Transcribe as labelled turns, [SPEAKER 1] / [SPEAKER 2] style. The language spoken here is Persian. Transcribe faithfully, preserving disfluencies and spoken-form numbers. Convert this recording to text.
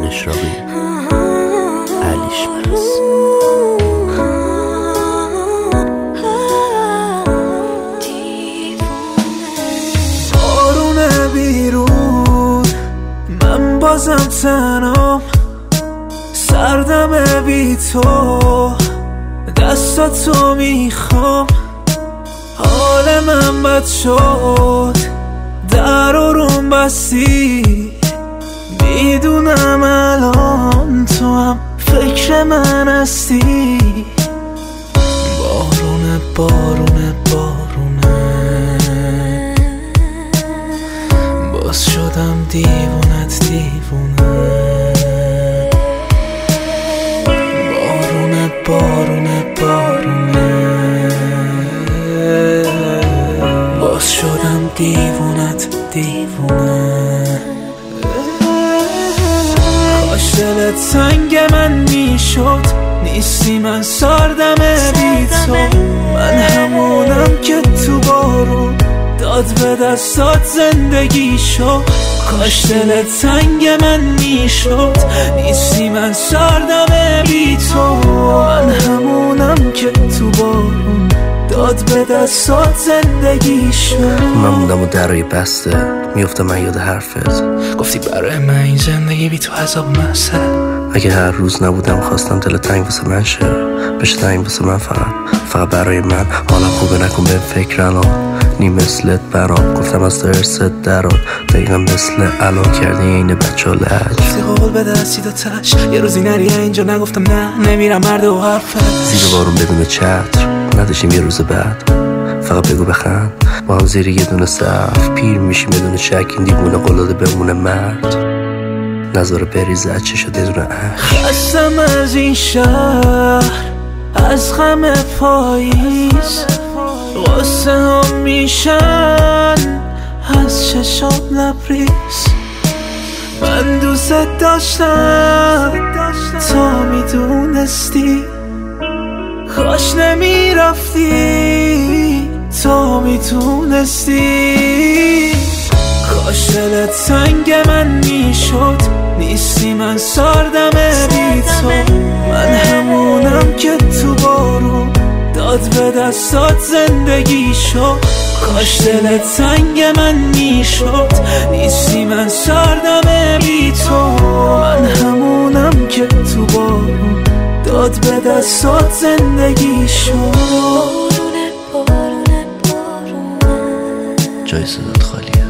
[SPEAKER 1] اشراقی، علیش برس.
[SPEAKER 2] بارونه بیرون، من بازم تنام، سردم بی تو، دستاتو میخوام. حال من بد شد، در رو روم بستی، میدونم الان تو هم فکر من هستی. بارونه بارونه بارونه، باز شدم دیوونت دیوونه. بارونه بارونه بارونه، باز شدم دیوونت دیوونه. کاش دلت سنگ من میشد، نیستی من سردم بی تو. من همونم که تو بارون داد به دستات زندگی شد. کاش دلت سنگ من میشد، نیستی من سردم بی تو. من همونم که تو بارون داد به دستات زندگی شد.
[SPEAKER 1] من موندم و درای بسته، میفتم من یاد حرفت.
[SPEAKER 2] گفتی برای من این زندگی بی تو عذاب محسه.
[SPEAKER 1] اگه هر روز نبودم خواستم دل تنگ واسه من شه، بشه تنگ واسه من فقط فقط برای من. حالا خوبه نکن به فکر الان، نی مثلت برام. گفتم از تو ارست درات، دقیقا مثل الان کردی اینه بچه ها لج.
[SPEAKER 2] گفتی قول بده سیدا تش، یه روزی نری اینجا. نگفتم نه نمیرم مرد و حرفت.
[SPEAKER 1] زیر بارون بدون چتر نداشتیم یه روز بعد، فقط بگو بخند با هم زیر یه دونه صف. پیر میشیم بدون شک، این دیوونه قلاده بمونه مرد، نظاره بریزه چشا دونه عشق.
[SPEAKER 2] خستم از این شهر، از غم پاییز، غصه هم میشن از چشام لبریز. من دوست داشتم تا میدونستی، کاش نمیرفتی تا میتونستی. کاش دلت سنگ من میشد، نیستی من سردم بی تو. من همونم که تو بارون داد به دستات زندگی شد. کاش دلت سنگ من میشد، نیستی من سردم بی تو. من همونم که تو بارون داد به دستات زندگی شد.
[SPEAKER 1] جای صدات خالیه.